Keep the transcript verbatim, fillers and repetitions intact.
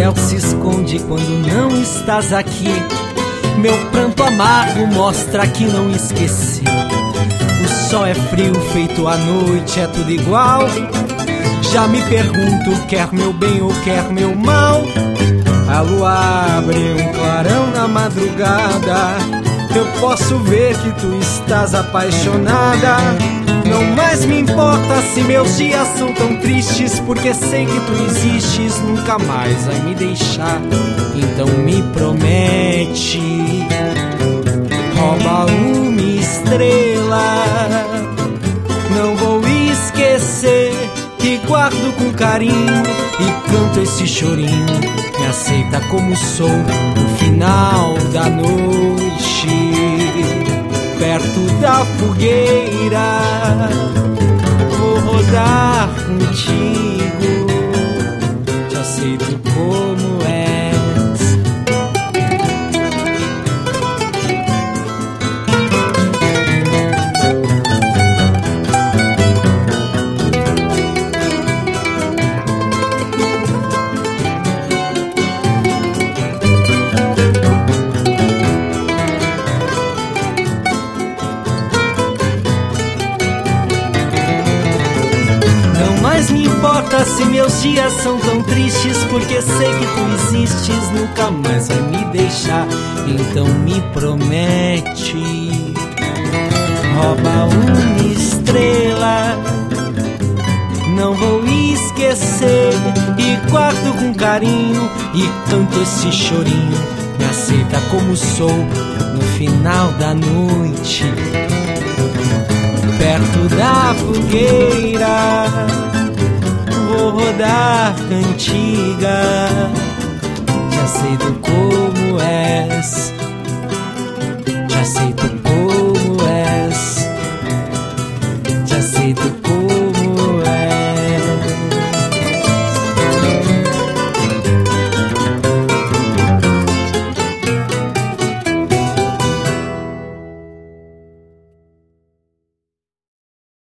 céu se esconde quando não estás aqui. Meu pranto amargo mostra que não esqueci. O sol é frio, feito a noite, é tudo igual. Já me pergunto, quer meu bem ou quer meu mal? A lua abre um clarão na madrugada. Eu posso ver que tu estás apaixonada. Não mais me importa se meus dias são tão tristes, porque sei que tu existes, nunca mais vai me deixar. Então me promete, rouba uma estrela. Não vou esquecer que guardo com carinho e canto esse chorinho. Me aceita como sou no final da noite, perto da fogueira. Vou rodar contigo, te aceito como és. Se meus dias são tão tristes, porque sei que tu existes, nunca mais vai me deixar. Então me promete, rouba uma estrela. Não vou esquecer e guardo com carinho e canto esse chorinho. Me aceita como sou no final da noite, perto da fogueira. Vou rodar cantiga, te aceito como és, te aceito como